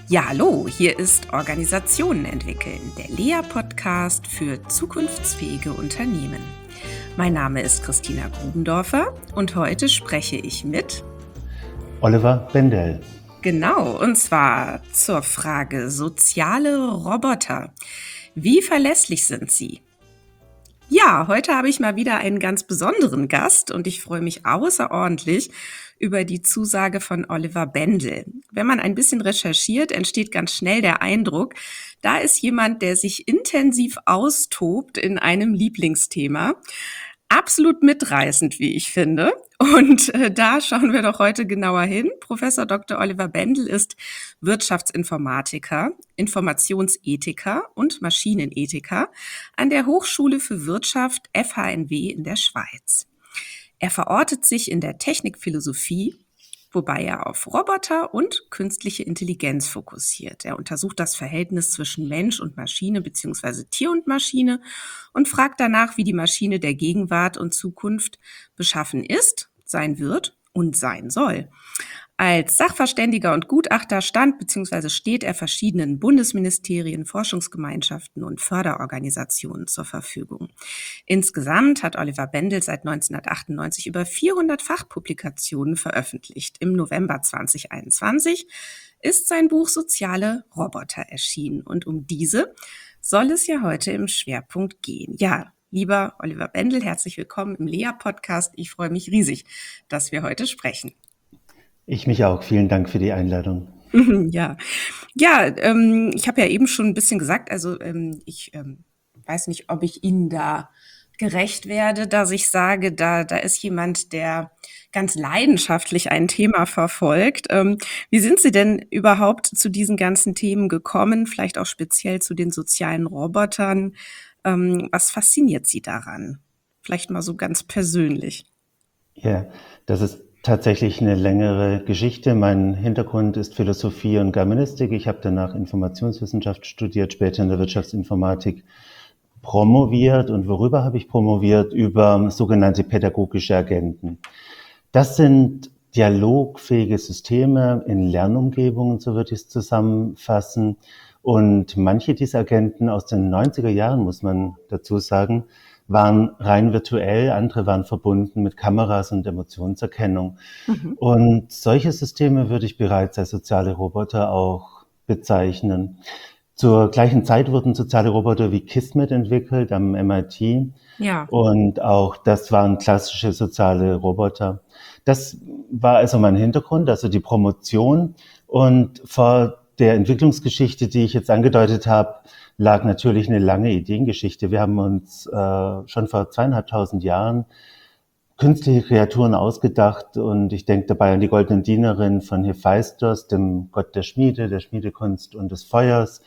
Ja, hallo, hier ist Organisationen entwickeln, der Lea-Podcast für zukunftsfähige Unternehmen. Mein Name ist Christina Grubendorfer und heute spreche ich mit Oliver Bendel. Genau, und zwar zur Frage soziale Roboter. Wie verlässlich sind sie? Ja, heute habe ich mal wieder einen ganz besonderen Gast und ich freue mich außerordentlich über die Zusage von Oliver Bendel. Wenn man ein bisschen recherchiert, entsteht ganz schnell der Eindruck, da ist jemand, der sich intensiv austobt in einem Lieblingsthema. Absolut mitreißend, wie ich finde. Und da schauen wir doch heute genauer hin. Professor Dr. Oliver Bendel ist Wirtschaftsinformatiker, Informationsethiker und Maschinenethiker an der Hochschule für Wirtschaft FHNW in der Schweiz. Er verortet sich in der Technikphilosophie, wobei er auf Roboter und künstliche Intelligenz fokussiert. Er untersucht das Verhältnis zwischen Mensch und Maschine bzw. Tier und Maschine und fragt danach, wie die Maschine der Gegenwart und Zukunft beschaffen ist, sein wird und sein soll. Als Sachverständiger und Gutachter stand bzw. steht er verschiedenen Bundesministerien, Forschungsgemeinschaften und Förderorganisationen zur Verfügung. Insgesamt hat Oliver Bendel seit 1998 über 400 Fachpublikationen veröffentlicht. Im November 2021 ist sein Buch Soziale Roboter erschienen und um diese soll es ja heute im Schwerpunkt gehen. Ja, lieber Oliver Bendel, herzlich willkommen im Lea-Podcast. Ich freue mich riesig, dass wir heute sprechen. Ich mich auch. Vielen Dank für die Einladung. Ja, ich habe ja eben schon ein bisschen gesagt, also ich weiß nicht, ob ich Ihnen da gerecht werde, dass ich sage, da ist jemand, der ganz leidenschaftlich ein Thema verfolgt. Wie sind Sie denn überhaupt zu diesen ganzen Themen gekommen? Vielleicht auch speziell zu den sozialen Robotern. Was fasziniert Sie daran? Vielleicht mal so ganz persönlich. Ja, das ist tatsächlich eine längere Geschichte. Mein Hintergrund ist Philosophie und Germanistik. Ich habe danach Informationswissenschaft studiert, später in der Wirtschaftsinformatik promoviert. Und worüber habe ich promoviert? Über sogenannte pädagogische Agenten. Das sind dialogfähige Systeme in Lernumgebungen, so würde ich es zusammenfassen. Und manche dieser Agenten aus den 90er Jahren, muss man dazu sagen, waren rein virtuell, andere waren verbunden mit Kameras und Emotionserkennung. Mhm. Und solche Systeme würde ich bereits als soziale Roboter auch bezeichnen. Zur gleichen Zeit wurden soziale Roboter wie Kismet entwickelt am MIT. Ja. Und auch das waren klassische soziale Roboter. Das war also mein Hintergrund, also die Promotion. Und vor der Entwicklungsgeschichte, die ich jetzt angedeutet habe, lag natürlich eine lange Ideengeschichte. Wir haben uns schon vor 2500 Jahren künstliche Kreaturen ausgedacht und ich denke dabei an die goldene Dienerin von Hephaistos, dem Gott der Schmiede, der Schmiedekunst und des Feuers,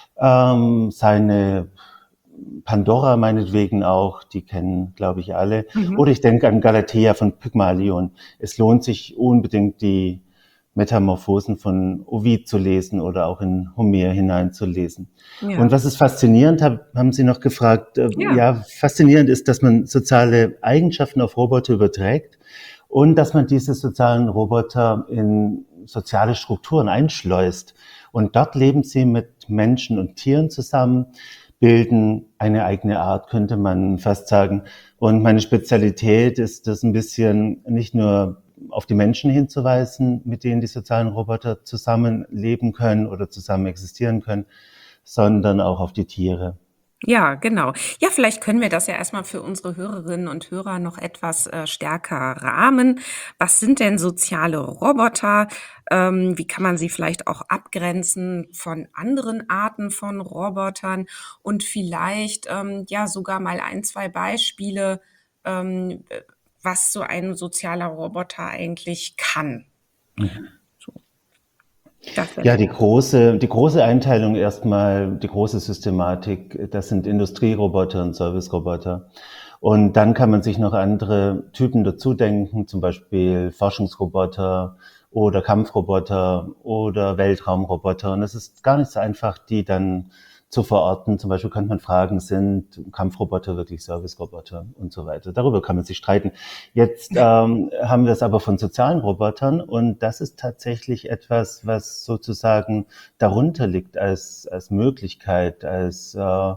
seine Pandora meinetwegen auch, die kennen, glaube ich, alle. Mhm. Oder ich denke an Galatea von Pygmalion. Es lohnt sich unbedingt, die Metamorphosen von Ovid zu lesen oder auch in Homer hineinzulesen. Ja. Und was ist faszinierend, haben Sie noch gefragt, Ja. faszinierend ist, dass man soziale Eigenschaften auf Roboter überträgt und dass man diese sozialen Roboter in soziale Strukturen einschleust. Und dort leben sie mit Menschen und Tieren zusammen, bilden eine eigene Art, könnte man fast sagen. Und meine Spezialität ist das ein bisschen nicht nur auf die Menschen hinzuweisen, mit denen die sozialen Roboter zusammenleben können oder zusammen existieren können, sondern auch auf die Tiere. Ja, genau. Ja, vielleicht können wir das ja erstmal für unsere Hörerinnen und Hörer noch etwas stärker rahmen. Was sind denn soziale Roboter? Wie kann man sie vielleicht auch abgrenzen von anderen Arten von Robotern? Und vielleicht ja sogar mal ein, zwei Beispiele, ähm, was so ein sozialer Roboter eigentlich kann. So, das wäre Ja, die große Einteilung erstmal, die große Systematik, das sind Industrieroboter und Serviceroboter. Und dann kann man sich noch andere Typen dazu denken, zum Beispiel Forschungsroboter oder Kampfroboter oder Weltraumroboter. Und es ist gar nicht so einfach, die dann zu verorten. Zum Beispiel könnte man fragen, sind Kampfroboter wirklich Service-Roboter und so weiter. Darüber kann man sich streiten. Jetzt haben wir es aber von sozialen Robotern und das ist tatsächlich etwas, was sozusagen darunter liegt als Möglichkeit, als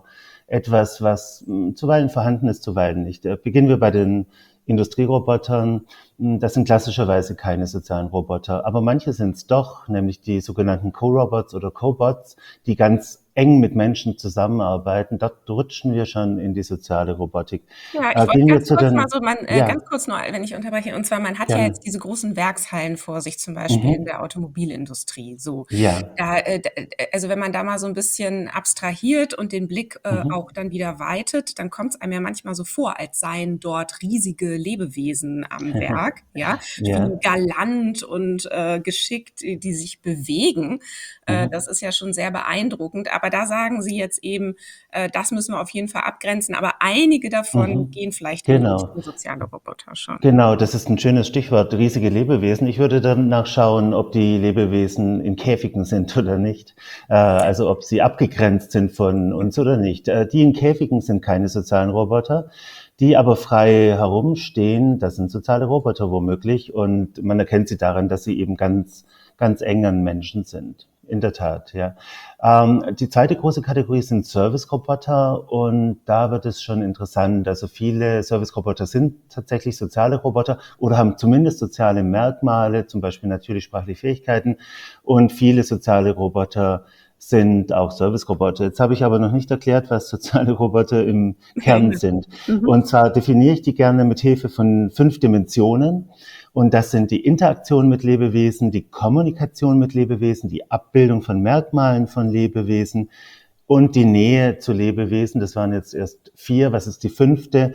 etwas, was zuweilen vorhanden ist, zuweilen nicht. Beginnen wir bei den Industrierobotern. Das sind klassischerweise keine sozialen Roboter, aber manche sind es doch, nämlich die sogenannten Co-Robots oder Cobots, die ganz eng mit Menschen zusammenarbeiten. Dort rutschen wir schon in die soziale Robotik. Ja, ich wollte Gehen wir ganz zu kurz mal den, so, ja, ganz kurz nur, wenn ich unterbreche. Und zwar, man hat ja gerne. jetzt diese großen Werkshallen vor sich, zum Beispiel in Mhm. der Automobilindustrie. So, Ja. also wenn man da mal so ein bisschen abstrahiert und den Blick auch Mhm. dann wieder weitet, dann kommt es einem ja manchmal so vor, als seien dort riesige Lebewesen am Werk, ja, Ja. wie galant und geschickt die sich bewegen. Das Mhm. ist ja schon sehr beeindruckend. Aber da sagen Sie jetzt eben, das müssen wir auf jeden Fall abgrenzen. Aber einige davon Mhm. gehen vielleicht in die Genau. Richtung soziale Roboter schon. Genau, das ist ein schönes Stichwort, riesige Lebewesen. Ich würde dann nachschauen, ob die Lebewesen in Käfigen sind oder nicht. Also ob sie abgegrenzt sind von uns oder nicht. Die in Käfigen sind keine sozialen Roboter. Die aber frei herumstehen, das sind soziale Roboter womöglich. Und man erkennt sie daran, dass sie eben ganz, ganz eng an Menschen sind. In der Tat, ja. Die zweite große Kategorie sind Service-Roboter und da wird es schon interessant. Also viele Service-Roboter sind tatsächlich soziale Roboter oder haben zumindest soziale Merkmale, zum Beispiel natürlich sprachliche Fähigkeiten und viele soziale Roboter sind auch Service-Roboter. Jetzt habe ich aber noch nicht erklärt, was soziale Roboter im Kern sind. Mhm. Und zwar definiere ich die gerne mit Hilfe von 5 Dimensionen. Und das sind die Interaktion mit Lebewesen, die Kommunikation mit Lebewesen, die Abbildung von Merkmalen von Lebewesen und die Nähe zu Lebewesen. Das waren jetzt erst 4. Was ist die 5.?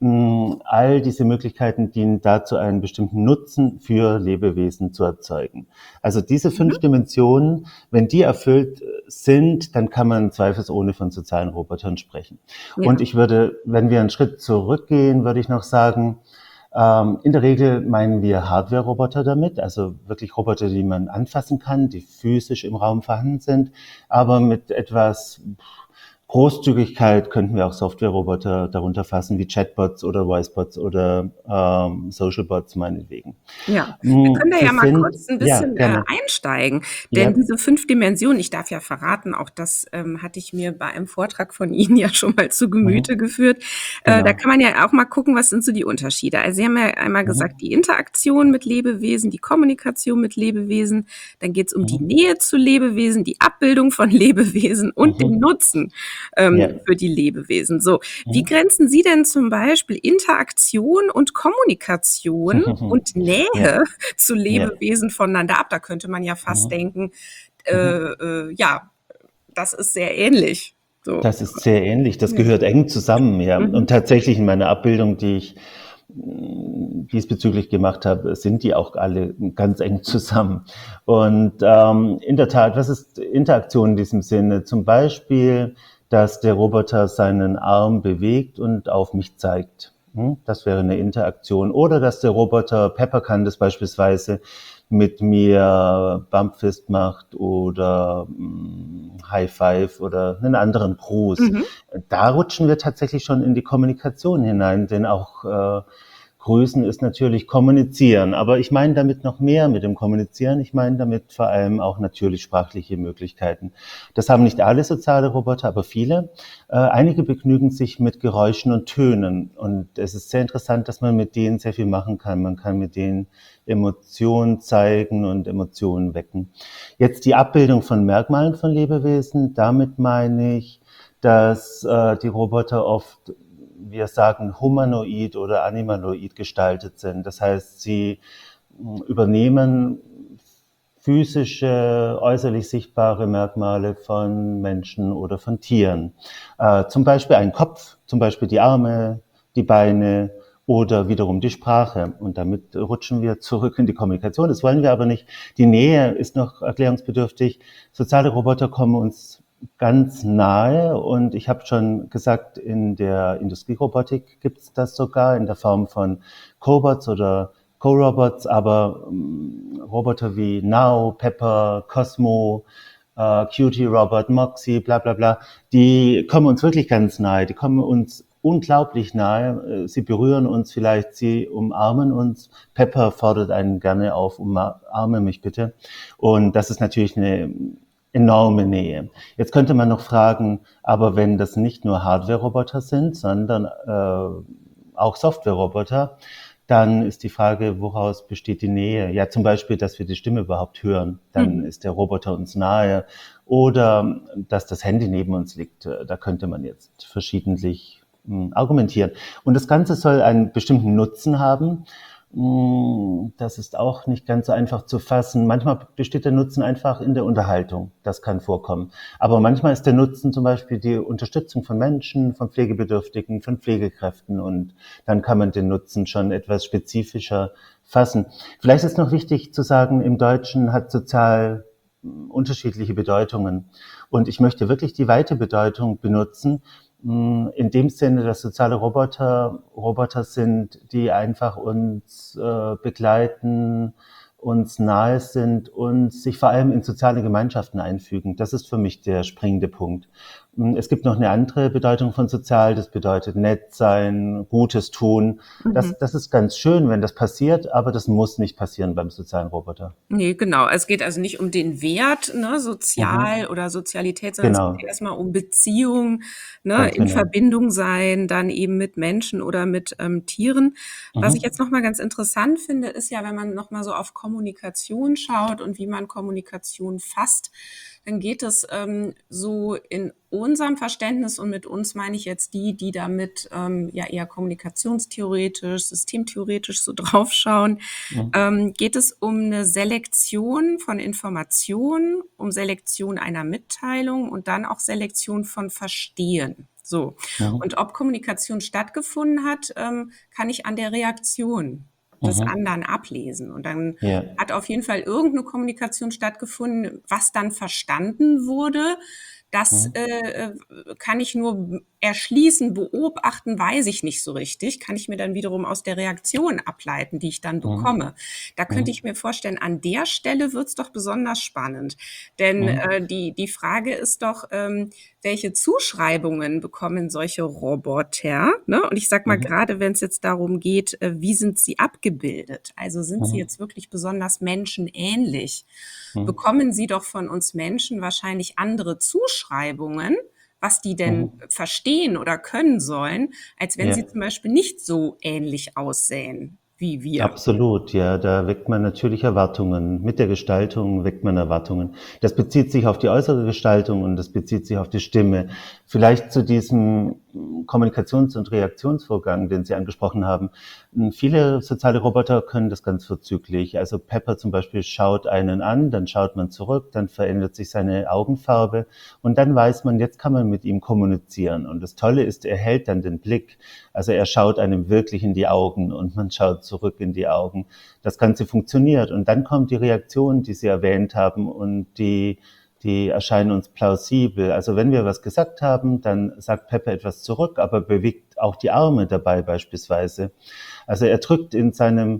All diese Möglichkeiten dienen dazu, einen bestimmten Nutzen für Lebewesen zu erzeugen. Also diese 5 Mhm. Dimensionen, wenn die erfüllt sind, dann kann man zweifelsohne von sozialen Robotern sprechen. Und Ja. ich würde, wenn wir einen Schritt zurückgehen, würde ich noch sagen, in der Regel meinen wir Hardware-Roboter damit, also wirklich Roboter, die man anfassen kann, die physisch im Raum vorhanden sind, aber mit etwas Großzügigkeit könnten wir auch Software-Roboter darunter fassen, wie Chatbots oder Voicebots oder Socialbots meinetwegen. Ja, wir können da Sie ja mal sind, kurz ein ja, bisschen gerne. einsteigen, denn Ja. diese 5 Dimensionen, ich darf ja verraten, auch das hatte ich mir bei einem Vortrag von Ihnen ja schon mal zu Gemüte Mhm. geführt. Da Genau. kann man ja auch mal gucken, was sind so die Unterschiede. Also Sie haben ja einmal gesagt, Mhm. die Interaktion mit Lebewesen, die Kommunikation mit Lebewesen, dann geht es um die Mhm. Nähe zu Lebewesen, die Abbildung von Lebewesen und den Mhm. Nutzen Ja. für die Lebewesen. So, wie Mhm. grenzen Sie denn zum Beispiel Interaktion und Kommunikation und Ja. Nähe zu Ja. Lebewesen voneinander ab? Da könnte man ja fast Mhm. denken, Mhm. ja, das ist sehr ähnlich. So. Das ist sehr ähnlich. Das Ja. gehört eng zusammen, ja. Mhm. Und tatsächlich in meiner Abbildung, die ich diesbezüglich gemacht habe, sind die auch alle ganz eng zusammen. Und in der Tat, was ist Interaktion in diesem Sinne? Zum Beispiel, dass der Roboter seinen Arm bewegt und auf mich zeigt. Das wäre eine Interaktion. Oder dass der Roboter, Pepper kann das beispielsweise, mit mir Bumpfist macht oder High Five oder einen anderen Gruß. Mhm. Da rutschen wir tatsächlich schon in die Kommunikation hinein, denn auch Grüßen ist natürlich Kommunizieren. Aber ich meine damit noch mehr mit dem Kommunizieren. Ich meine damit vor allem auch natürlich sprachliche Möglichkeiten. Das haben nicht alle soziale Roboter, aber viele. Einige begnügen sich mit Geräuschen und Tönen. Und es ist sehr interessant, dass man mit denen sehr viel machen kann. Man kann mit denen Emotionen zeigen und Emotionen wecken. Jetzt die Abbildung von Merkmalen von Lebewesen. Damit meine ich, dass die Roboter oft, wir sagen, humanoid oder animaloid gestaltet sind. Das heißt, sie übernehmen physische, äußerlich sichtbare Merkmale von Menschen oder von Tieren. Zum Beispiel ein Kopf, zum Beispiel die Arme, die Beine oder wiederum die Sprache. Und damit rutschen wir zurück in die Kommunikation. Das wollen wir aber nicht. Die Nähe ist noch erklärungsbedürftig. Soziale Roboter kommen uns ganz nahe und ich habe schon gesagt, in der Industrierobotik gibt es das sogar in der Form von Cobots oder Co-Robots, aber Roboter wie Now, Pepper, Cosmo Cutie Robot, Moxie, bla bla bla, die kommen uns wirklich ganz nahe, die kommen uns unglaublich nahe. Sie berühren uns vielleicht, sie umarmen uns. Pepper fordert einen gerne auf, umarme mich bitte. Und das ist natürlich eine enorme Nähe. Jetzt könnte man noch fragen, aber wenn das nicht nur Hardware-Roboter sind, sondern auch Software-Roboter, dann ist die Frage, woraus besteht die Nähe? Ja, zum Beispiel, dass wir die Stimme überhaupt hören. Dann Mhm. ist der Roboter uns nahe. Oder dass das Handy neben uns liegt. Da könnte man jetzt verschiedentlich argumentieren. Und das Ganze soll einen bestimmten Nutzen haben. Das ist auch nicht ganz so einfach zu fassen. Manchmal besteht der Nutzen einfach in der Unterhaltung. Das kann vorkommen. Aber manchmal ist der Nutzen zum Beispiel die Unterstützung von Menschen, von Pflegebedürftigen, von Pflegekräften. Und dann kann man den Nutzen schon etwas spezifischer fassen. Vielleicht ist noch wichtig zu sagen, im Deutschen hat sozial unterschiedliche Bedeutungen. Und ich möchte wirklich die weite Bedeutung benutzen, in dem Sinne, dass soziale Roboter sind, die einfach uns begleiten, uns nahe sind und sich vor allem in soziale Gemeinschaften einfügen. Das ist für mich der springende Punkt. Es gibt noch eine andere Bedeutung von sozial, das bedeutet nett sein, Gutes tun. Mhm. Das ist ganz schön, wenn das passiert, aber das muss nicht passieren beim sozialen Roboter. Ne, genau. Es geht also nicht um den Wert, ne, sozial Mhm. oder Sozialität, sondern es geht Genau, erst mal um Beziehung, ne, ganz in genau. Verbindung sein, dann eben mit Menschen oder mit, Tieren. Was ich Mhm. jetzt noch mal ganz interessant finde, ist ja, wenn man noch mal so auf Kommunikation schaut und wie man Kommunikation fasst, dann geht es, so in unserem Verständnis, und mit uns meine ich jetzt die, die damit, ja eher kommunikationstheoretisch, systemtheoretisch so draufschauen, Mhm. geht es um eine Selektion von Informationen, um Selektion einer Mitteilung und dann auch Selektion von Verstehen. So. Mhm. Und ob Kommunikation stattgefunden hat, kann ich an der Reaktion des Mhm. anderen ablesen. Und dann Ja. hat auf jeden Fall irgendeine Kommunikation stattgefunden, was dann verstanden wurde. Das Mhm. kann ich nur erschließen, beobachten, weiß ich nicht so richtig. Kann ich mir dann wiederum aus der Reaktion ableiten, die ich dann Mhm. bekomme. Da könnte ich Mhm. mir vorstellen, an der Stelle wird's doch besonders spannend. Denn Mhm. die Frage ist doch, welche Zuschreibungen bekommen solche Roboter? Ne? Und ich sag mal, Mhm. gerade wenn es jetzt darum geht, wie sind sie abgebildet? Also sind sie Mhm. jetzt wirklich besonders menschenähnlich? Mhm. Bekommen sie doch von uns Menschen wahrscheinlich andere Zuschreibungen, was die denn Mhm. verstehen oder können sollen, als wenn Ja. sie zum Beispiel nicht so ähnlich aussehen wie wir. Absolut, ja, da weckt man natürlich Erwartungen. Mit der Gestaltung weckt man Erwartungen. Das bezieht sich auf die äußere Gestaltung und das bezieht sich auf die Stimme. Vielleicht zu diesem Kommunikations- und Reaktionsvorgang, den Sie angesprochen haben. Viele soziale Roboter können das ganz vorzüglich. Also Pepper zum Beispiel schaut einen an, dann schaut man zurück, dann verändert sich seine Augenfarbe und dann weiß man, jetzt kann man mit ihm kommunizieren. Und das Tolle ist, er hält dann den Blick. Also er schaut einem wirklich in die Augen und man schaut zurück in die Augen. Das Ganze funktioniert. Und dann kommt die Reaktion, die Sie erwähnt haben und die erscheinen uns plausibel. Also wenn wir was gesagt haben, dann sagt Pepper etwas zurück, aber bewegt auch die Arme dabei beispielsweise. Also er drückt in seinem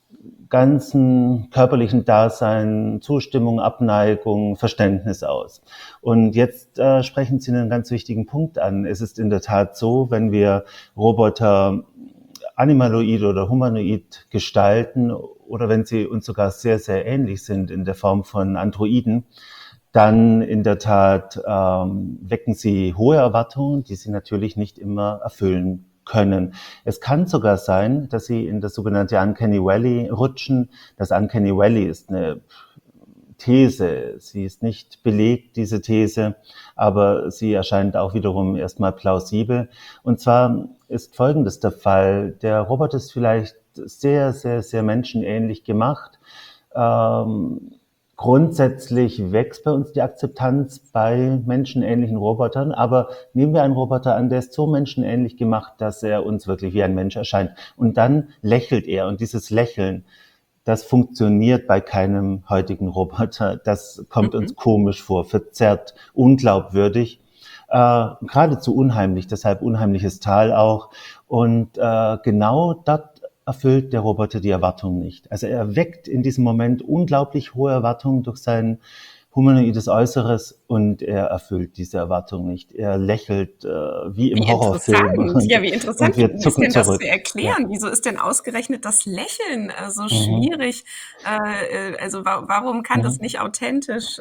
ganzen körperlichen Dasein Zustimmung, Abneigung, Verständnis aus. Und jetzt sprechen Sie einen ganz wichtigen Punkt an. Es ist in der Tat so, wenn wir Roboter animaloid oder humanoid gestalten oder wenn sie uns sogar sehr, sehr ähnlich sind in der Form von Androiden, dann in der Tat wecken sie hohe Erwartungen, die sie natürlich nicht immer erfüllen können. Es kann sogar sein, dass sie in das sogenannte Uncanny Valley rutschen. Das Uncanny Valley ist eine These. Sie ist nicht belegt, diese These, aber sie erscheint auch wiederum erstmal plausibel. Und zwar ist Folgendes der Fall. Der Roboter ist vielleicht sehr, sehr, sehr menschenähnlich gemacht. Ähm, Grundsätzlich wächst bei uns die Akzeptanz bei menschenähnlichen Robotern, aber nehmen wir einen Roboter an, der ist so menschenähnlich gemacht, dass er uns wirklich wie ein Mensch erscheint. Und dann lächelt er und dieses Lächeln, das funktioniert bei keinem heutigen Roboter. Das kommt Mhm. uns komisch vor, verzerrt, unglaubwürdig, geradezu unheimlich, deshalb unheimliches Tal auch. Und genau dort erfüllt der Roboter die Erwartung nicht. Also er weckt in diesem Moment unglaublich hohe Erwartungen durch sein humanoides Äußeres und er erfüllt diese Erwartung nicht. Er lächelt wie im Wie Horrorfilm interessant. Ja, wie und interessant. wir Wie ist zucken denn das zu zurück. Ja. erklären? Wieso ist denn ausgerechnet das Lächeln so Mhm. schwierig? Also warum kann das Mhm. nicht authentisch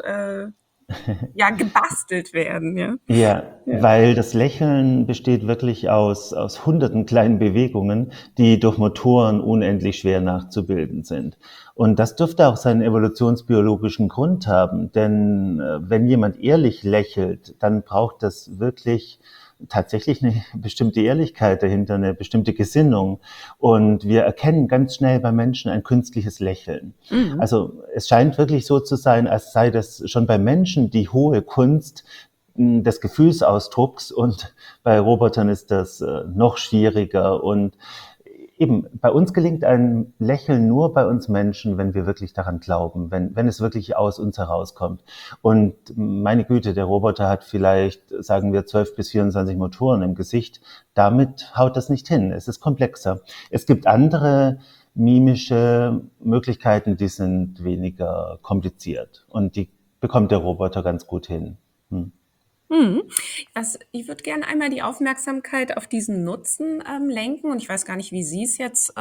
ja gebastelt werden? Ja. Ja, Ja. weil das Lächeln besteht wirklich aus hunderten kleinen Bewegungen, die durch Motoren unendlich schwer nachzubilden sind. Und das dürfte auch seinen evolutionsbiologischen Grund haben, denn wenn jemand ehrlich lächelt, dann braucht das wirklich tatsächlich eine bestimmte Ehrlichkeit dahinter, eine bestimmte Gesinnung. Und wir erkennen ganz schnell bei Menschen ein künstliches Lächeln. Mhm. Also es scheint wirklich so zu sein, als sei das schon bei Menschen die hohe Kunst des Gefühlsausdrucks und bei Robotern ist das noch schwieriger und eben bei uns gelingt ein Lächeln nur bei uns Menschen, wenn wir wirklich daran glauben, wenn es wirklich aus uns herauskommt. Und meine Güte, der Roboter hat vielleicht, sagen wir, 12 bis 24 Motoren im Gesicht. Damit haut das nicht hin. Es ist komplexer. Es gibt andere mimische Möglichkeiten, die sind weniger kompliziert und die bekommt der Roboter ganz gut hin. Hm. Mhm. Ich würde gerne einmal die Aufmerksamkeit auf diesen Nutzen lenken. Und ich weiß gar nicht, wie Sie es jetzt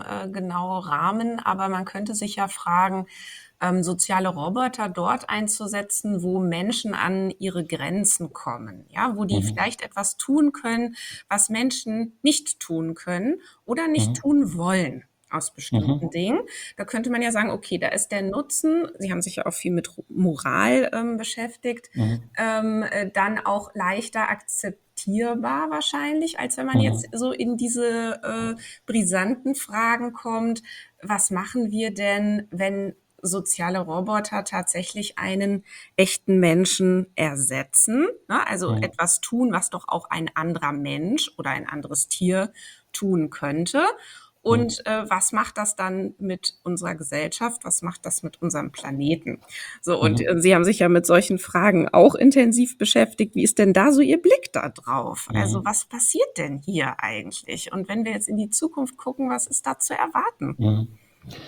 genau rahmen, aber man könnte sich ja fragen, soziale Roboter dort einzusetzen, wo Menschen an ihre Grenzen kommen, ja, wo die Mhm. vielleicht etwas tun können, was Menschen nicht tun können oder nicht Mhm. tun wollen aus bestimmten Mhm. Dingen. Da könnte man ja sagen, okay, da ist der Nutzen, Sie haben sich ja auch viel mit Moral beschäftigt, Mhm. dann auch leichter akzeptierbar wahrscheinlich, als wenn man jetzt Mhm. so in diese brisanten Fragen kommt, was machen wir denn, wenn soziale Roboter tatsächlich einen echten Menschen ersetzen, ne? Also Mhm. etwas tun, was doch auch ein anderer Mensch oder ein anderes Tier tun könnte. Mhm. Und was macht das dann mit unserer Gesellschaft? Was macht das mit unserem Planeten? So, und Mhm. Sie haben sich ja mit solchen Fragen auch intensiv beschäftigt. Wie ist denn da so Ihr Blick da drauf? Also, Mhm. was passiert denn hier eigentlich? Und wenn wir jetzt in die Zukunft gucken, was ist da zu erwarten? Mhm.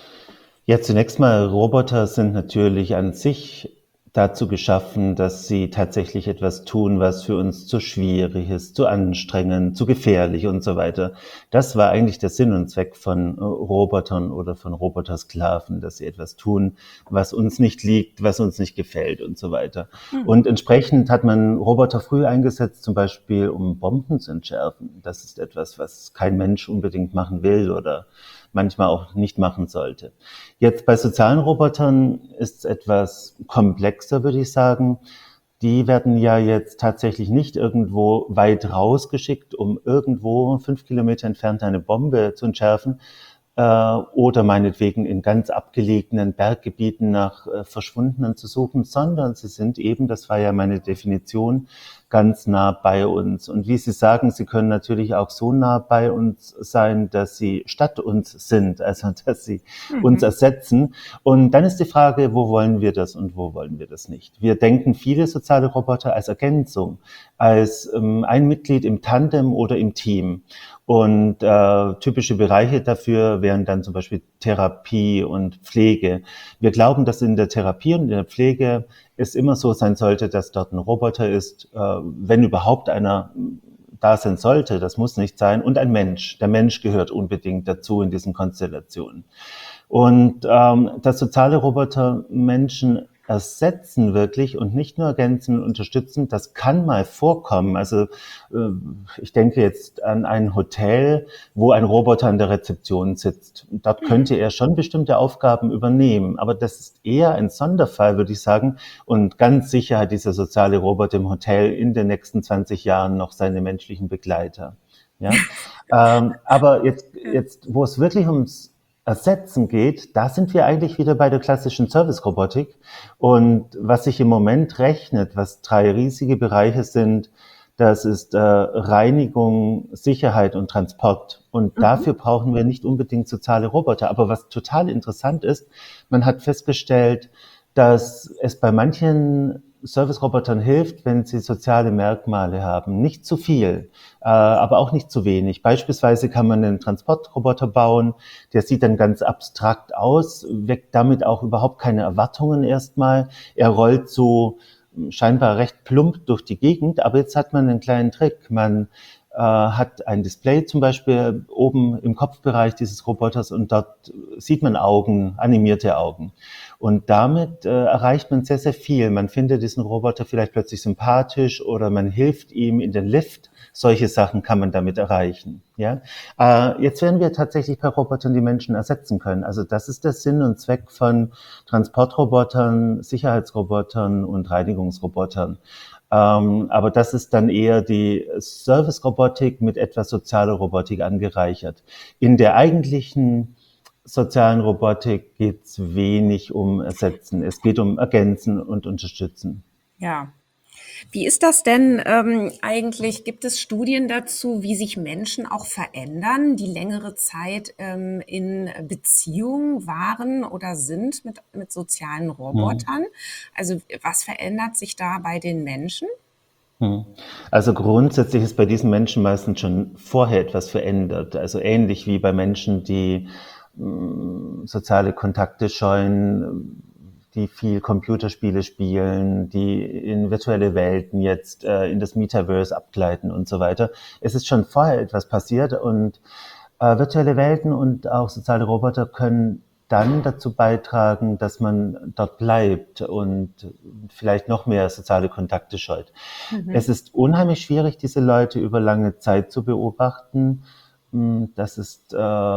Ja, zunächst mal, Roboter sind natürlich an sich dazu geschaffen, dass sie tatsächlich etwas tun, was für uns zu schwierig ist, zu anstrengend, zu gefährlich und so weiter. Das war eigentlich der Sinn und Zweck von Robotern oder von Robotersklaven, dass sie etwas tun, was uns nicht liegt, was uns nicht gefällt und so weiter. Mhm. Und entsprechend hat man Roboter früh eingesetzt, zum Beispiel um Bomben zu entschärfen. Das ist etwas, was kein Mensch unbedingt machen will oder manchmal auch nicht machen sollte. Jetzt bei sozialen Robotern ist es etwas komplexer, würde ich sagen. Die werden ja jetzt tatsächlich nicht irgendwo weit rausgeschickt, um irgendwo 5 Kilometer entfernt eine Bombe zu entschärfen, oder meinetwegen in ganz abgelegenen Berggebieten nach Verschwundenen zu suchen, sondern sie sind eben, das war ja meine Definition, ganz nah bei uns. Und wie Sie sagen, sie können natürlich auch so nah bei uns sein, dass sie statt uns sind, also dass sie uns Mhm. ersetzen. Und dann ist die Frage, wo wollen wir das und wo wollen wir das nicht? Wir denken viele soziale Roboter als Ergänzung, als ein Mitglied im Tandem oder im Team. Und typische Bereiche dafür wären dann zum Beispiel Therapie und Pflege. Wir glauben, dass in der Therapie und in der Pflege es immer so sein sollte, dass dort ein Roboter ist, wenn überhaupt einer da sein sollte, das muss nicht sein, und ein Mensch. Der Mensch gehört unbedingt dazu in diesen Konstellationen. Und dass soziale Roboter Menschen ersetzen wirklich und nicht nur ergänzen, unterstützen, das kann mal vorkommen. Also ich denke jetzt an ein Hotel, wo ein Roboter an der Rezeption sitzt. Dort Mhm. könnte er schon bestimmte Aufgaben übernehmen, aber das ist eher ein Sonderfall, würde ich sagen. Und ganz sicher hat dieser soziale Roboter im Hotel in den nächsten 20 Jahren noch seine menschlichen Begleiter. Ja, aber jetzt, wo es wirklich ums Ersetzen geht, da sind wir eigentlich wieder bei der klassischen Service-Robotik. Und was sich im Moment rechnet, was 3 riesige Bereiche sind, das ist Reinigung, Sicherheit und Transport. Und Mhm. dafür brauchen wir nicht unbedingt soziale Roboter. Aber was total interessant ist, man hat festgestellt, dass es bei manchen Service-Robotern hilft, wenn sie soziale Merkmale haben. Nicht zu viel, aber auch nicht zu wenig. Beispielsweise kann man einen Transportroboter bauen, der sieht dann ganz abstrakt aus, weckt damit auch überhaupt keine Erwartungen erstmal. Er rollt so scheinbar recht plump durch die Gegend, aber jetzt hat man einen kleinen Trick. Man hat ein Display zum Beispiel oben im Kopfbereich dieses Roboters und dort sieht man Augen, animierte Augen. Und damit erreicht man sehr, sehr viel. Man findet diesen Roboter vielleicht plötzlich sympathisch oder man hilft ihm in den Lift. Solche Sachen kann man damit erreichen. Ja? Jetzt werden wir tatsächlich bei Robotern die Menschen ersetzen können. Also das ist der Sinn und Zweck von Transportrobotern, Sicherheitsrobotern und Reinigungsrobotern. Aber das ist dann eher die Service-Robotik mit etwas sozialer Robotik angereichert. In der eigentlichen sozialen Robotik geht es wenig um Ersetzen. Es geht um Ergänzen und Unterstützen. Ja. Wie ist das denn eigentlich? Gibt es Studien dazu, wie sich Menschen auch verändern, die längere Zeit in Beziehung waren oder sind mit sozialen Hm. Robotern? Also was verändert sich da bei den Menschen? Hm. Also grundsätzlich ist bei diesen Menschen meistens schon vorher etwas verändert. Also ähnlich wie bei Menschen, die soziale Kontakte scheuen, die viel Computerspiele spielen, die in virtuelle Welten jetzt in das Metaverse abgleiten und so weiter. Es ist schon vorher etwas passiert und virtuelle Welten und auch soziale Roboter können dann dazu beitragen, dass man dort bleibt und vielleicht noch mehr soziale Kontakte scheut. Mhm. Es ist unheimlich schwierig, diese Leute über lange Zeit zu beobachten. Das ist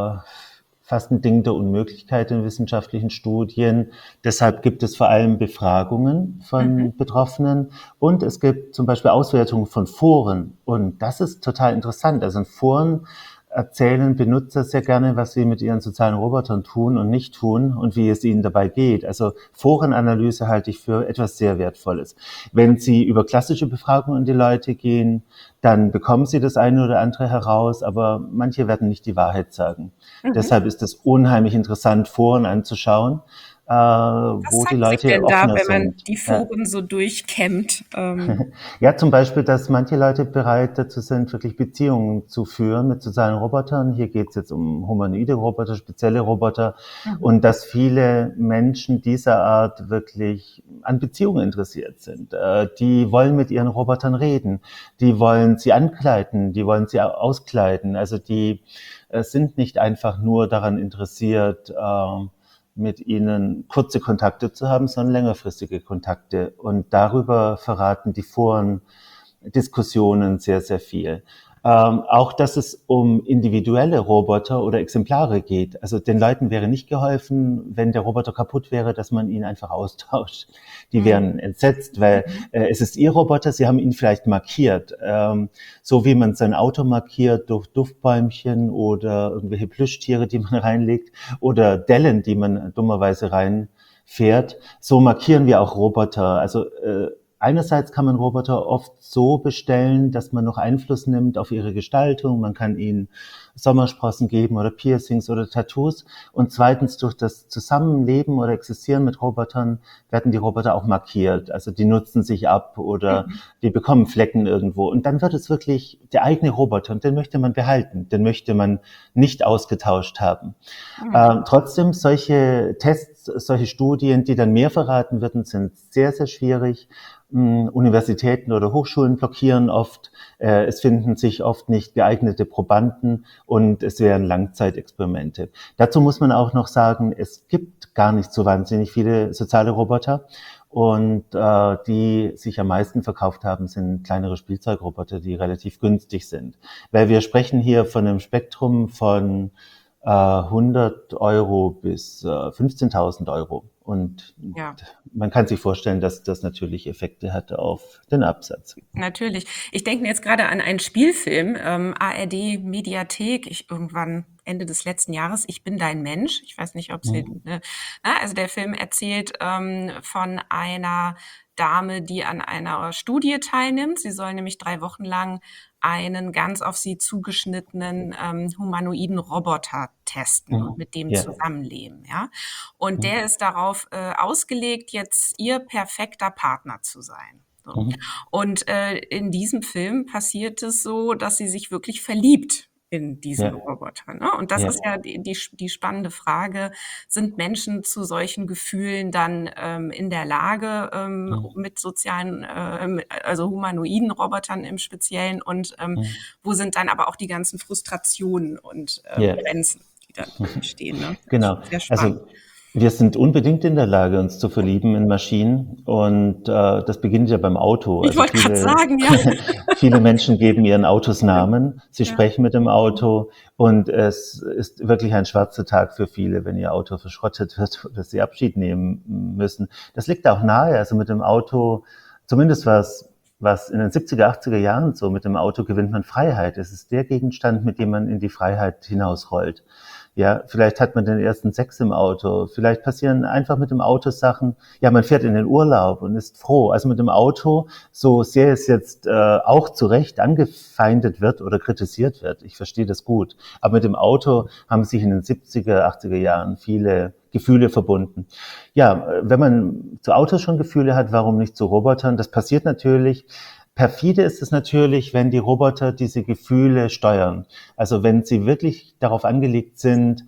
fast ein Ding der Unmöglichkeit in wissenschaftlichen Studien. Deshalb gibt es vor allem Befragungen Mhm. von Betroffenen und es gibt zum Beispiel Auswertungen von Foren. Und das ist total interessant. Also in Foren erzählen Benutzer sehr gerne, was sie mit ihren sozialen Robotern tun und nicht tun und wie es ihnen dabei geht. Also Forenanalyse halte ich für etwas sehr Wertvolles. Wenn Sie über klassische Befragungen an die Leute gehen, dann bekommen Sie das eine oder andere heraus, aber manche werden nicht die Wahrheit sagen. Mhm. Deshalb ist es unheimlich interessant, Foren anzuschauen, Was wo die zeigt sich Leute denn da, offener wenn man sind. die Ja. Foren so durchkämmt? Ja, zum Beispiel, dass manche Leute bereit dazu sind, wirklich Beziehungen zu führen mit sozialen Robotern. Hier geht es jetzt um humanoide Roboter, spezielle Roboter. Mhm. Und dass viele Menschen dieser Art wirklich an Beziehungen interessiert sind. Die wollen mit ihren Robotern reden. Die wollen sie ankleiden. Die wollen sie auskleiden. Also die sind nicht einfach nur daran interessiert, mit ihnen kurze Kontakte zu haben, sondern längerfristige Kontakte. Und darüber verraten die Forendiskussionen sehr, sehr viel. Auch, dass es um individuelle Roboter oder Exemplare geht. Also den Leuten wäre nicht geholfen, wenn der Roboter kaputt wäre, dass man ihn einfach austauscht. Die Mhm. wären entsetzt, weil es ist ihr Roboter, sie haben ihn vielleicht markiert. So wie man sein Auto markiert durch Duftbäumchen oder irgendwelche Plüschtiere, die man reinlegt oder Dellen, die man dummerweise reinfährt. So markieren wir auch Roboter. Also einerseits kann man Roboter oft so bestellen, dass man noch Einfluss nimmt auf ihre Gestaltung. Man kann ihnen Sommersprossen geben oder Piercings oder Tattoos. Und zweitens, durch das Zusammenleben oder Existieren mit Robotern werden die Roboter auch markiert. Also die nutzen sich ab oder Mhm. die bekommen Flecken irgendwo. Und dann wird es wirklich der eigene Roboter und den möchte man behalten. Den möchte man nicht ausgetauscht haben. Mhm. Trotzdem, solche Tests, solche Studien, die dann mehr verraten würden, sind sehr, sehr schwierig. Universitäten oder Hochschulen blockieren oft. Es finden sich oft nicht geeignete Probanden und es wären Langzeitexperimente. Dazu muss man auch noch sagen, es gibt gar nicht so wahnsinnig viele soziale Roboter. Und die sich am meisten verkauft haben, sind kleinere Spielzeugroboter, die relativ günstig sind. Weil wir sprechen hier von einem Spektrum von 100 € bis 15.000 Euro. Und Ja. man kann sich vorstellen, dass das natürlich Effekte hat auf den Absatz. Natürlich. Ich denke mir jetzt gerade an einen Spielfilm, ARD Mediathek. Irgendwann Ende des letzten Jahres, Ich bin dein Mensch. Ich weiß nicht, ob Sie, Mhm. ne, also der Film erzählt von einer Dame, die an einer Studie teilnimmt. Sie soll nämlich 3 Wochen lang einen ganz auf sie zugeschnittenen humanoiden Roboter testen und Mhm. mit dem Ja. zusammenleben, ja. Und der Mhm. ist darauf ausgelegt, jetzt ihr perfekter Partner zu sein. So. Mhm. Und in diesem Film passiert es so, dass sie sich wirklich verliebt in diesen Ja. Roboter. Ne? Und das Ja. ist ja die spannende Frage, sind Menschen zu solchen Gefühlen dann in der Lage, Mhm. mit sozialen, also humanoiden Robotern im Speziellen, und Mhm. wo sind dann aber auch die ganzen Frustrationen und Ja. Grenzen, die dann entstehen. Ne? Genau. Sehr spannend. Also wir sind unbedingt in der Lage, uns zu verlieben in Maschinen und das beginnt ja beim Auto. Ich Also wollte gerade viele, sagen, ja. viele Menschen geben ihren Autos Ja, Namen, sie ja. sprechen mit dem Auto und es ist wirklich ein schwarzer Tag für viele, wenn ihr Auto verschrottet wird oder sie Abschied nehmen müssen. Das liegt auch nahe, also mit dem Auto, zumindest was in den 70er, 80er Jahren so, mit dem Auto gewinnt man Freiheit. Es ist der Gegenstand, mit dem man in die Freiheit hinausrollt. Ja, vielleicht hat man den ersten Sex im Auto. Vielleicht passieren einfach mit dem Auto Sachen. Ja, man fährt in den Urlaub und ist froh. Also mit dem Auto, so sehr es jetzt auch zu Recht angefeindet wird oder kritisiert wird. Ich verstehe das gut. Aber mit dem Auto haben sich in den 70er, 80er Jahren viele Gefühle verbunden. Ja, wenn man zu Autos schon Gefühle hat, warum nicht zu Robotern? Das passiert natürlich. Perfide ist es natürlich, wenn die Roboter diese Gefühle steuern. Also wenn sie wirklich darauf angelegt sind,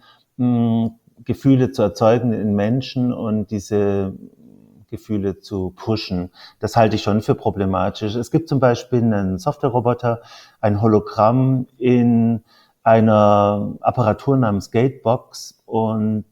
Gefühle zu erzeugen in Menschen und diese Gefühle zu pushen. Das halte ich schon für problematisch. Es gibt zum Beispiel einen Software-Roboter, ein Hologramm in einer Apparatur namens Gatebox und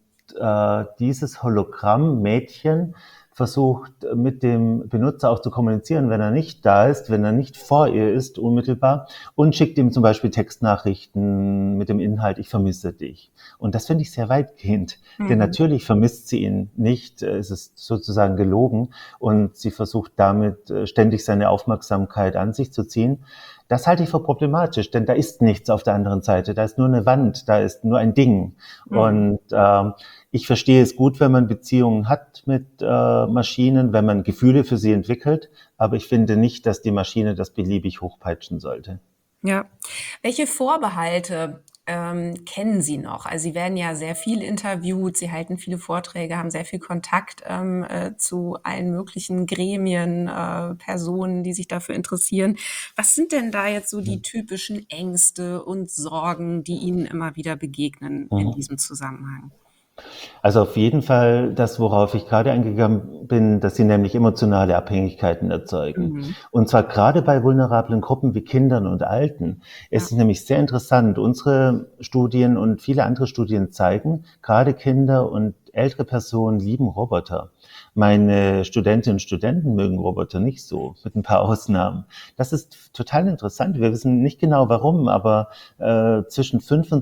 dieses Hologramm-Mädchen versucht mit dem Benutzer auch zu kommunizieren, wenn er nicht da ist, wenn er nicht vor ihr ist, unmittelbar, und schickt ihm zum Beispiel Textnachrichten mit dem Inhalt, ich vermisse dich. Und das finde ich sehr weitgehend, denn Mhm. natürlich vermisst sie ihn nicht, es ist sozusagen gelogen und sie versucht damit ständig seine Aufmerksamkeit an sich zu ziehen. Das halte ich für problematisch, denn da ist nichts auf der anderen Seite, da ist nur eine Wand, da ist nur ein Ding. Mhm. Und ich verstehe es gut, wenn man Beziehungen hat mit Maschinen, wenn man Gefühle für sie entwickelt, aber ich finde nicht, dass die Maschine das beliebig hochpeitschen sollte. Ja. Welche Vorbehalte kennen Sie noch? Also Sie werden ja sehr viel interviewt, Sie halten viele Vorträge, haben sehr viel Kontakt zu allen möglichen Gremien, Personen, die sich dafür interessieren. Was sind denn da jetzt so die typischen Ängste und Sorgen, die Ihnen immer wieder begegnen in Mhm. diesem Zusammenhang? Also auf jeden Fall das, worauf ich gerade eingegangen bin, dass sie nämlich emotionale Abhängigkeiten erzeugen. Mhm. Und zwar gerade bei vulnerablen Gruppen wie Kindern und Alten. Es Ja. ist nämlich sehr interessant. Unsere Studien und viele andere Studien zeigen, gerade Kinder und ältere Personen lieben Roboter. Meine Studentinnen und Studenten mögen Roboter nicht so, mit ein paar Ausnahmen. Das ist total interessant. Wir wissen nicht genau warum, aber zwischen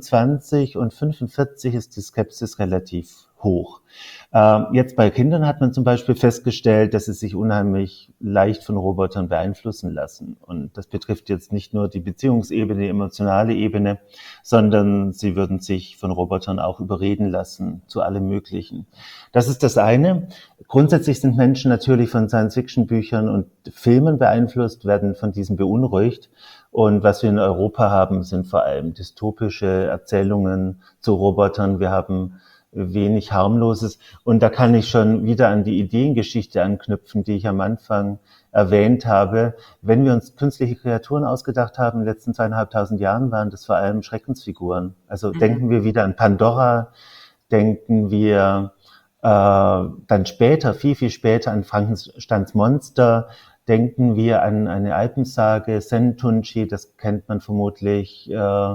25 und 45 ist die Skepsis relativ hoch. Jetzt bei Kindern hat man zum Beispiel festgestellt, dass sie sich unheimlich leicht von Robotern beeinflussen lassen. Und das betrifft jetzt nicht nur die Beziehungsebene, die emotionale Ebene, sondern sie würden sich von Robotern auch überreden lassen zu allem Möglichen. Das ist das eine. Grundsätzlich sind Menschen natürlich von Science-Fiction-Büchern und Filmen beeinflusst, werden von diesem beunruhigt. Und was wir in Europa haben, sind vor allem dystopische Erzählungen zu Robotern. Wir haben wenig Harmloses. Und da kann ich schon wieder an die Ideengeschichte anknüpfen, die ich am Anfang erwähnt habe. Wenn wir uns künstliche Kreaturen ausgedacht haben in den letzten 2500 Jahren, waren das vor allem Schreckensfiguren. Also Mhm. denken wir wieder an Pandora, denken wir dann später, viel, viel später an Frankensteins Monster, denken wir an eine Alpensage, Sentunci, das kennt man vermutlich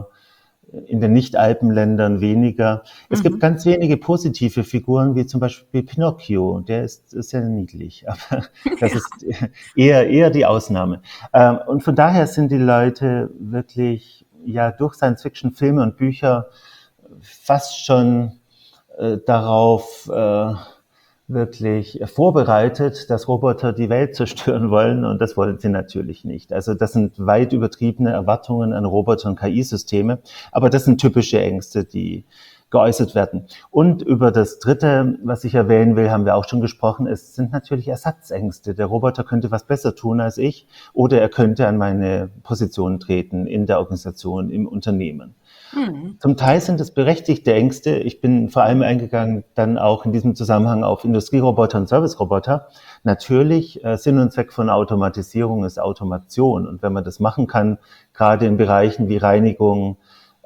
in den Nicht-Alpenländern weniger. Es gibt Mhm. ganz wenige positive Figuren, wie zum Beispiel Pinocchio, der ist sehr niedlich, aber das Ja. ist eher die Ausnahme. Und von daher sind die Leute wirklich ja durch Science-Fiction-Filme und Bücher fast schon darauf wirklich vorbereitet, dass Roboter die Welt zerstören wollen, und das wollen sie natürlich nicht. Also das sind weit übertriebene Erwartungen an Roboter und KI-Systeme, aber das sind typische Ängste, die geäußert werden. Und über das Dritte, was ich erwähnen will, haben wir auch schon gesprochen. Es sind natürlich Ersatzängste. Der Roboter könnte was besser tun als ich, oder er könnte an meine Position treten in der Organisation, im Unternehmen. Mhm. Zum Teil sind es berechtigte Ängste. Ich bin vor allem eingegangen dann auch in diesem Zusammenhang auf Industrieroboter und Serviceroboter. Natürlich, Sinn und Zweck von Automatisierung ist Automation. Und wenn man das machen kann, gerade in Bereichen wie Reinigung,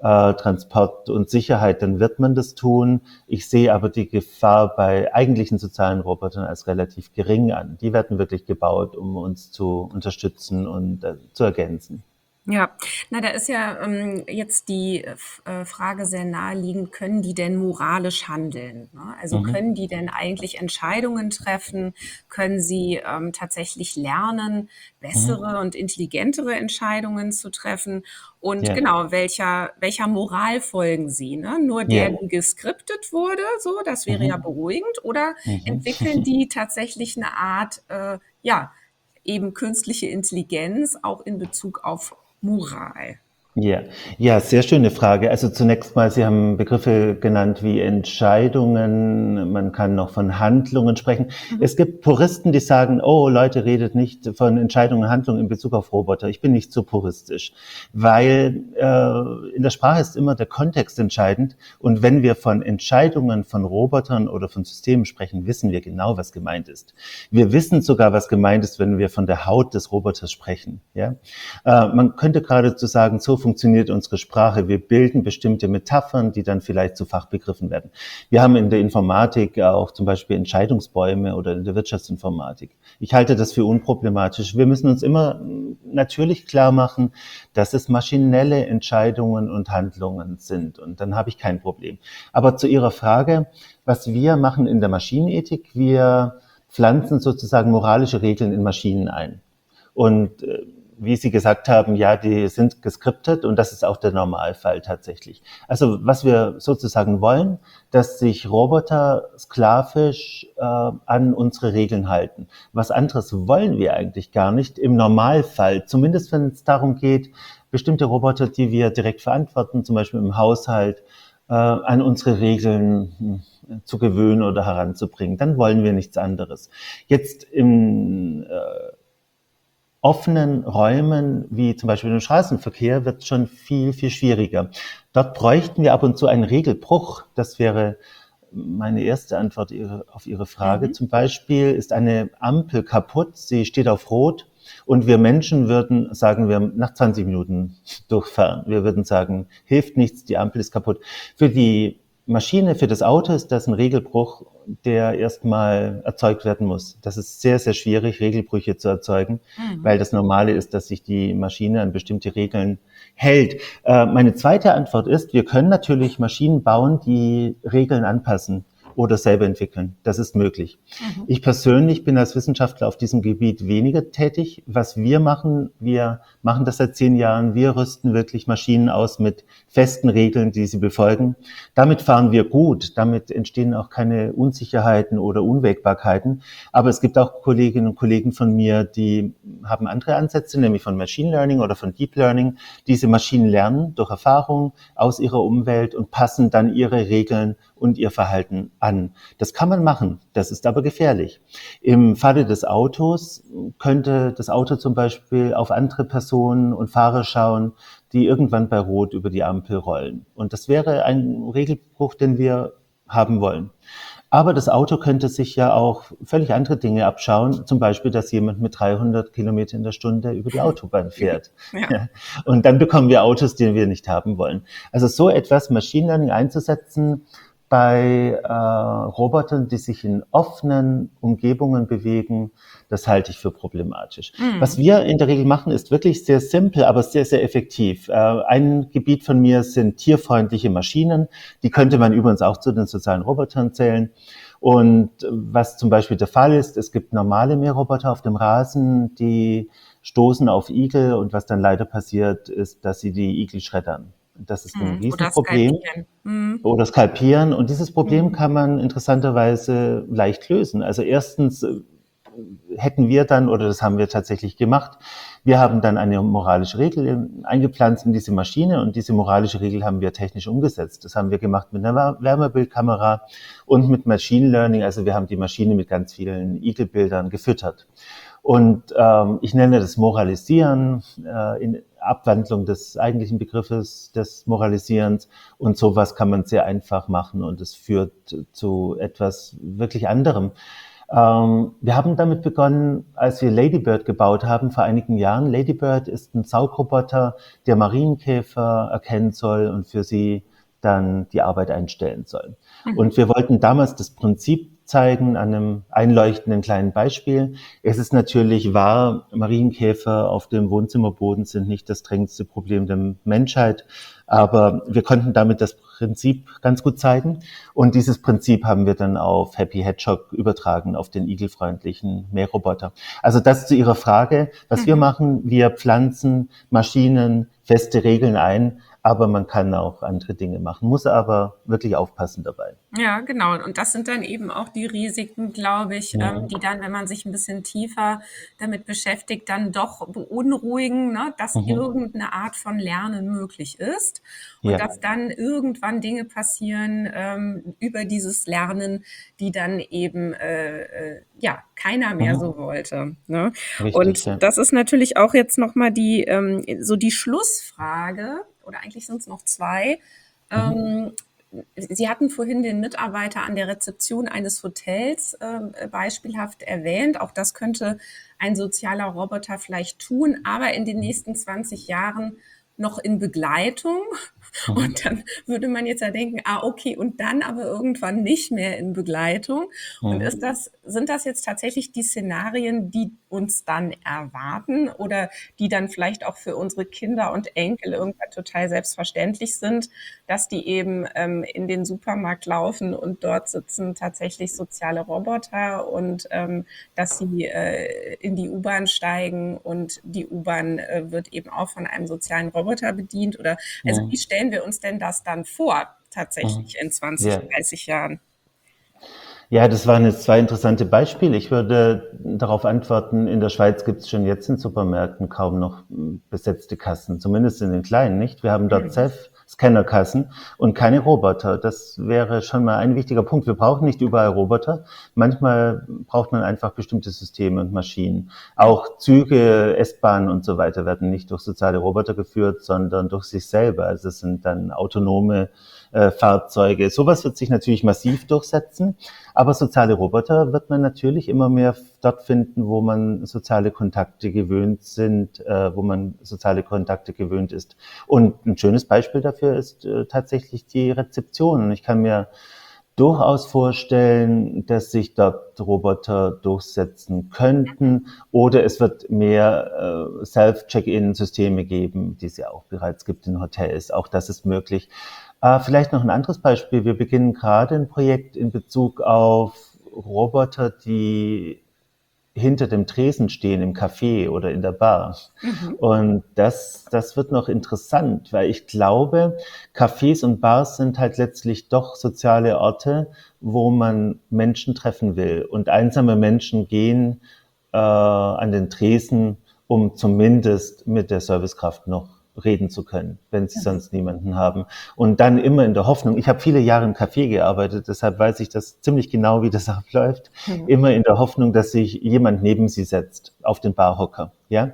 Transport und Sicherheit, dann wird man das tun. Ich sehe aber die Gefahr bei eigentlichen sozialen Robotern als relativ gering an. Die werden wirklich gebaut, um uns zu unterstützen und zu ergänzen. Ja, na, da ist ja jetzt die Frage sehr naheliegend, können die denn moralisch handeln? Ne? Also Mhm. können die denn eigentlich Entscheidungen treffen? Können sie tatsächlich lernen, Mhm. bessere und intelligentere Entscheidungen zu treffen? Und Ja, genau, welcher Moral folgen sie? Ne? Nur der, ja. die geskriptet wurde, so, das wäre ja Mhm. beruhigend, oder Mhm. entwickeln die tatsächlich eine Art, ja, eben künstliche Intelligenz auch in Bezug auf Moral? Ja, ja, sehr schöne Frage. Also zunächst mal, Sie haben Begriffe genannt wie Entscheidungen, man kann noch von Handlungen sprechen. Mhm. Es gibt Puristen, die sagen, oh Leute, redet nicht von Entscheidungen und Handlungen in Bezug auf Roboter. Ich bin nicht so puristisch, weil in der Sprache ist immer der Kontext entscheidend. Und wenn wir von Entscheidungen von Robotern oder von Systemen sprechen, wissen wir genau, was gemeint ist. Wir wissen sogar, was gemeint ist, wenn wir von der Haut des Roboters sprechen. Ja? Man könnte geradezu sagen, so funktioniert unsere Sprache. Wir bilden bestimmte Metaphern, die dann vielleicht zu Fachbegriffen werden. Wir haben in der Informatik auch zum Beispiel Entscheidungsbäume oder in der Wirtschaftsinformatik. Ich halte das für unproblematisch. Wir müssen uns immer natürlich klar machen, dass es maschinelle Entscheidungen und Handlungen sind. Und dann habe ich kein Problem. Aber zu Ihrer Frage, was wir machen in der Maschinenethik, wir pflanzen sozusagen moralische Regeln in Maschinen ein. Und wie Sie gesagt haben, ja, die sind geskriptet, und das ist auch der Normalfall tatsächlich. Also was wir sozusagen wollen, dass sich Roboter sklavisch an unsere Regeln halten. Was anderes wollen wir eigentlich gar nicht im Normalfall, zumindest wenn es darum geht, bestimmte Roboter, die wir direkt verantworten, zum Beispiel im Haushalt, an unsere Regeln zu gewöhnen oder heranzubringen. Dann wollen wir nichts anderes. Jetzt im offenen Räumen, wie zum Beispiel im Straßenverkehr, wird es schon viel, viel schwieriger. Dort bräuchten wir ab und zu einen Regelbruch. Das wäre meine erste Antwort auf Ihre Frage. Mhm. Zum Beispiel ist eine Ampel kaputt, sie steht auf Rot, und wir Menschen würden, sagen wir, nach 20 Minuten durchfahren. Wir würden sagen, hilft nichts, die Ampel ist kaputt. Für die Maschine, für das Auto ist das ein Regelbruch, der erstmal erzeugt werden muss. Das ist sehr, sehr schwierig, Regelbrüche zu erzeugen, Mhm. weil das Normale ist, dass sich die Maschine an bestimmte Regeln hält. Meine zweite Antwort ist, wir können natürlich Maschinen bauen, die Regeln anpassen oder selber entwickeln. Das ist möglich. Mhm. Ich persönlich bin als Wissenschaftler auf diesem Gebiet weniger tätig. Was wir machen das seit 10 Jahren. Wir rüsten wirklich Maschinen aus mit festen Regeln, die sie befolgen. Damit fahren wir gut. Damit entstehen auch keine Unsicherheiten oder Unwägbarkeiten. Aber es gibt auch Kolleginnen und Kollegen von mir, die haben andere Ansätze, nämlich von Machine Learning oder von Deep Learning. Diese Maschinen lernen durch Erfahrung aus ihrer Umwelt und passen dann ihre Regeln und ihr Verhalten an. Das kann man machen, das ist aber gefährlich. Im Falle des Autos könnte das Auto zum Beispiel auf andere Personen und Fahrer schauen, die irgendwann bei Rot über die Ampel rollen. Und das wäre ein Regelbruch, den wir haben wollen. Aber das Auto könnte sich ja auch völlig andere Dinge abschauen, zum Beispiel, dass jemand mit 300 Kilometer in der Stunde über die Autobahn fährt. Ja. Ja. Und dann bekommen wir Autos, die wir nicht haben wollen. Also so etwas Machine Learning einzusetzen bei Robotern, die sich in offenen Umgebungen bewegen, das halte ich für problematisch. Was Mhm. wir in der Regel machen, ist wirklich sehr simpel, aber sehr, sehr effektiv. Ein Gebiet von mir sind tierfreundliche Maschinen. Die könnte man übrigens auch zu den sozialen Robotern zählen. Und was zum Beispiel der Fall ist, es gibt normale Mähroboter auf dem Rasen, die stoßen auf Igel, und was dann leider passiert, ist, dass sie die Igel schreddern. Das ist ein Oder Riesenproblem. skalpieren. Oder skalpieren. Und dieses Problem kann man interessanterweise leicht lösen. Also erstens hätten wir dann, oder das haben wir tatsächlich gemacht, wir haben dann eine moralische Regel eingepflanzt in diese Maschine und diese moralische Regel haben wir technisch umgesetzt. Das haben wir gemacht mit einer Wärmebildkamera und mit Machine Learning. Also wir haben die Maschine mit ganz vielen Igelbildern gefüttert. Und ich nenne das Moralisieren in Abwandlung des eigentlichen Begriffes des Moralisierens. Und sowas kann man sehr einfach machen und es führt zu etwas wirklich anderem. Wir haben damit begonnen, als wir Ladybird gebaut haben vor einigen Jahren. Ladybird ist ein Saugroboter, der Marienkäfer erkennen soll und für sie dann die Arbeit einstellen soll. Und wir wollten damals das Prinzip zeigen an einem einleuchtenden kleinen Beispiel. Es ist natürlich wahr, Marienkäfer auf dem Wohnzimmerboden sind nicht das drängendste Problem der Menschheit, aber wir konnten damit das Prinzip ganz gut zeigen. Und dieses Prinzip haben wir dann auf Happy Hedgehog übertragen, auf den igelfreundlichen Mähroboter. Also das zu Ihrer Frage. Was wir machen, wir pflanzen Maschinen feste Regeln ein, aber man kann auch andere Dinge machen, muss aber wirklich aufpassen dabei. Ja, genau. Und das sind dann eben auch die Risiken, glaube ich, Ja. die dann, wenn man sich ein bisschen tiefer damit beschäftigt, dann doch beunruhigen, ne, dass Mhm. irgendeine Art von Lernen möglich ist und Ja. dass dann irgendwann Dinge passieren über dieses Lernen, die dann eben ja keiner mehr Mhm. so wollte. Ne? Richtig, Und ja. das ist natürlich auch jetzt noch mal die so die Schlussfrage, oder eigentlich sind es noch zwei. Mhm. Ähm, Sie hatten vorhin den Mitarbeiter an der Rezeption eines Hotels beispielhaft erwähnt. Auch das könnte ein sozialer Roboter vielleicht tun, aber in den nächsten 20 Jahren noch in Begleitung. Mhm. Und dann würde man jetzt ja denken, ah, okay, und dann aber irgendwann nicht mehr in Begleitung. Und Mhm. sind das jetzt tatsächlich die Szenarien, die uns dann erwarten oder die dann vielleicht auch für unsere Kinder und Enkel irgendwann total selbstverständlich sind, dass die eben in den Supermarkt laufen und dort sitzen tatsächlich soziale Roboter und dass sie in die U-Bahn steigen und die U-Bahn wird eben auch von einem sozialen Roboter bedient? Oder also wie Mhm. stellen wir uns denn das dann vor, Mhm. tatsächlich in 20, Ja. 30 Jahren? Ja, das waren jetzt zwei interessante Beispiele. Ich würde darauf antworten, in der Schweiz gibt es schon jetzt in Supermärkten kaum noch besetzte Kassen, zumindest in den kleinen nicht. Wir haben dort Self-Scanner-Kassen und keine Roboter. Das wäre schon mal ein wichtiger Punkt. Wir brauchen nicht überall Roboter. Manchmal braucht man einfach bestimmte Systeme und Maschinen. Auch Züge, S-Bahnen und so weiter werden nicht durch soziale Roboter geführt, sondern durch sich selber. Also es sind dann autonome Fahrzeuge. Sowas wird sich natürlich massiv durchsetzen. Aber soziale Roboter wird man natürlich immer mehr dort finden, wo man soziale Kontakte gewöhnt sind, wo man soziale Kontakte gewöhnt ist. Und ein schönes Beispiel dafür ist tatsächlich die Rezeption. Und ich kann mir durchaus vorstellen, dass sich dort Roboter durchsetzen könnten oder es wird mehr Self-Check-in-Systeme geben, die es ja auch bereits gibt in Hotels. Auch das ist möglich. Vielleicht noch ein anderes Beispiel. Wir beginnen gerade ein Projekt in Bezug auf Roboter, die hinter dem Tresen stehen im Café oder in der Bar. Mhm. Und das wird noch interessant, weil ich glaube, Cafés und Bars sind halt letztlich doch soziale Orte, wo man Menschen treffen will. Und einsame Menschen gehen an den Tresen, um zumindest mit der Servicekraft noch reden zu können, wenn sie sonst niemanden haben. Und dann immer in der Hoffnung, ich habe viele Jahre im Café gearbeitet, deshalb weiß ich das ziemlich genau, wie das abläuft, Mhm. immer in der Hoffnung, dass sich jemand neben sie setzt, auf den Barhocker. Ja?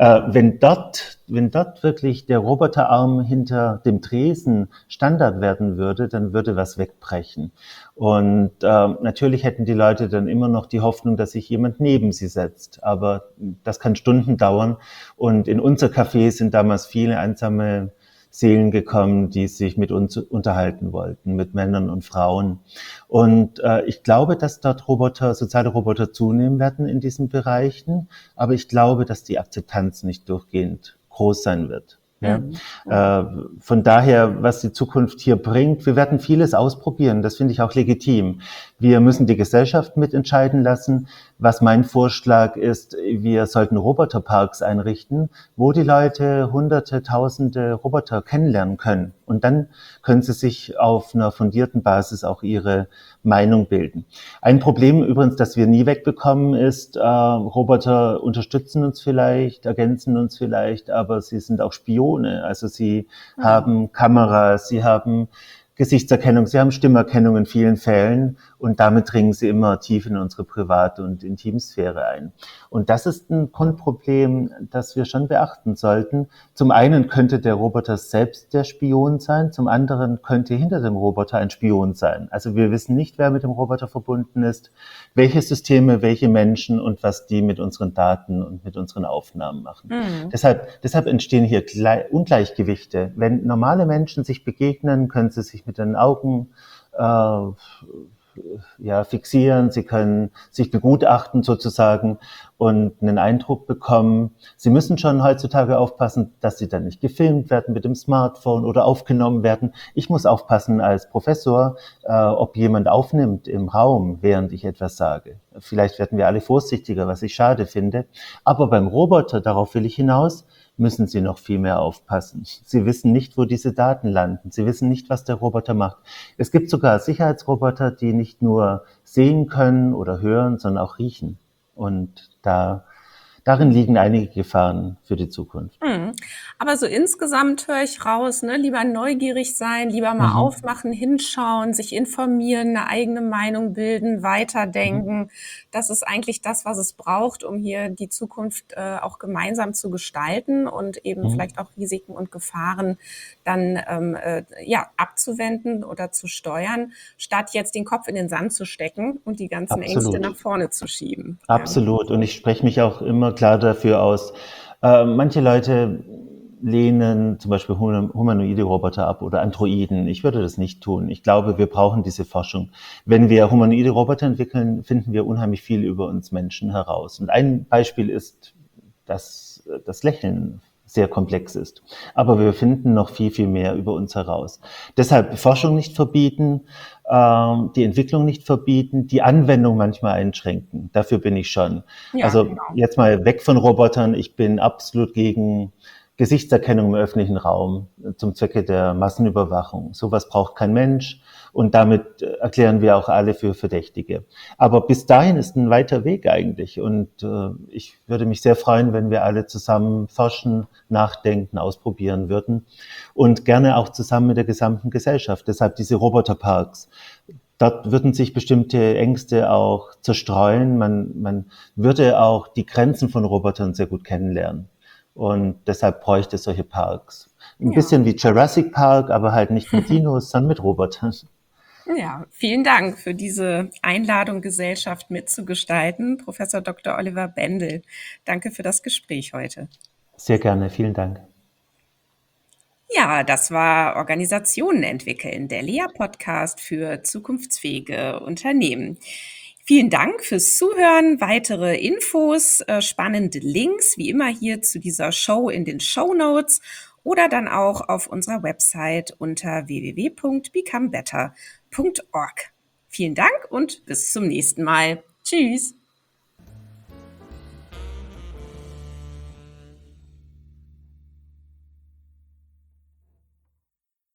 Wenn dort wirklich der Roboterarm hinter dem Tresen Standard werden würde, dann würde was wegbrechen. Und natürlich hätten die Leute dann immer noch die Hoffnung, dass sich jemand neben sie setzt. Aber das kann Stunden dauern. Und in unser Café sind damals viele einsame Seelen gekommen, die sich mit uns unterhalten wollten, mit Männern und Frauen. Und ich glaube, dass dort soziale Roboter zunehmen werden in diesen Bereichen. Aber ich glaube, dass die Akzeptanz nicht durchgehend groß sein wird. Ja, Mhm. äh, von daher, was die Zukunft hier bringt, wir werden vieles ausprobieren. Das finde ich auch legitim. Wir müssen die Gesellschaft mitentscheiden lassen. Was mein Vorschlag ist, wir sollten Roboterparks einrichten, wo die Leute Hunderte, Tausende Roboter kennenlernen können. Und dann können sie sich auf einer fundierten Basis auch ihre Meinung bilden. Ein Problem übrigens, das wir nie wegbekommen, ist, Roboter unterstützen uns vielleicht, ergänzen uns vielleicht, aber sie sind auch Spione. Also sie Mhm. haben Kameras, sie haben Gesichtserkennung, sie haben Stimmerkennung in vielen Fällen und damit dringen sie immer tief in unsere private und Intimsphäre ein. Und das ist ein Grundproblem, das wir schon beachten sollten. Zum einen könnte der Roboter selbst der Spion sein, zum anderen könnte hinter dem Roboter ein Spion sein. Also wir wissen nicht, wer mit dem Roboter verbunden ist, welche Systeme, welche Menschen und was die mit unseren Daten und mit unseren Aufnahmen machen. Mhm. Deshalb entstehen hier Ungleichgewichte. Wenn normale Menschen sich begegnen, können sie sich mit den Augen ja, fixieren, sie können sich begutachten sozusagen und einen Eindruck bekommen. Sie müssen schon heutzutage aufpassen, dass sie dann nicht gefilmt werden mit dem Smartphone oder aufgenommen werden. Ich muss aufpassen als Professor, ob jemand aufnimmt im Raum, während ich etwas sage. Vielleicht werden wir alle vorsichtiger, was ich schade finde. Aber beim Roboter, darauf will ich hinaus, müssen Sie noch viel mehr aufpassen. Sie wissen nicht, wo diese Daten landen. Sie wissen nicht, was der Roboter macht. Es gibt sogar Sicherheitsroboter, die nicht nur sehen können oder hören, sondern auch riechen. Und darin liegen einige Gefahren für die Zukunft. Mhm. Aber so insgesamt höre ich raus, ne, lieber neugierig sein, lieber mal Mhm. aufmachen, hinschauen, sich informieren, eine eigene Meinung bilden, Mhm. weiterdenken. Das ist eigentlich das, was es braucht, um hier die Zukunft auch gemeinsam zu gestalten und eben Mhm. vielleicht auch Risiken und Gefahren dann ja, abzuwenden oder zu steuern, statt jetzt den Kopf in den Sand zu stecken und die ganzen Ängste nach Absolut. vorne zu schieben. Ja. Absolut. Und ich spreche mich auch immer klar dafür aus. Manche Leute lehnen zum Beispiel humanoide Roboter ab oder Androiden. Ich würde das nicht tun. Ich glaube, wir brauchen diese Forschung. Wenn wir humanoide Roboter entwickeln, finden wir unheimlich viel über uns Menschen heraus. Und ein Beispiel ist, dass das Lächeln sehr komplex ist. Aber wir finden noch viel, viel mehr über uns heraus. Deshalb Forschung nicht verbieten, die Entwicklung nicht verbieten, die Anwendung manchmal einschränken. Dafür bin ich schon. Ja, Also genau. jetzt mal weg von Robotern. Ich bin absolut gegen Gesichtserkennung im öffentlichen Raum zum Zwecke der Massenüberwachung. Sowas braucht kein Mensch und damit erklären wir auch alle für Verdächtige. Aber bis dahin ist ein weiter Weg eigentlich und ich würde mich sehr freuen, wenn wir alle zusammen forschen, nachdenken, ausprobieren würden und gerne auch zusammen mit der gesamten Gesellschaft. Deshalb diese Roboterparks. Dort würden sich bestimmte Ängste auch zerstreuen. Man würde auch die Grenzen von Robotern sehr gut kennenlernen. Und deshalb bräuchte es solche Parks. Ein Ja. bisschen wie Jurassic Park, aber halt nicht mit Dinos, sondern mit Robotern. Ja, vielen Dank für diese Einladung, Gesellschaft mitzugestalten, Professor Dr. Oliver Bendel. Danke für das Gespräch heute. Sehr gerne, vielen Dank. Ja, das war Organisationen entwickeln, der Lea-Podcast für zukunftsfähige Unternehmen. Vielen Dank fürs Zuhören. Weitere Infos, spannende Links, wie immer hier zu dieser Show in den Show Notes oder dann auch auf unserer Website unter www.becomebetter.org. Vielen Dank und bis zum nächsten Mal. Tschüss.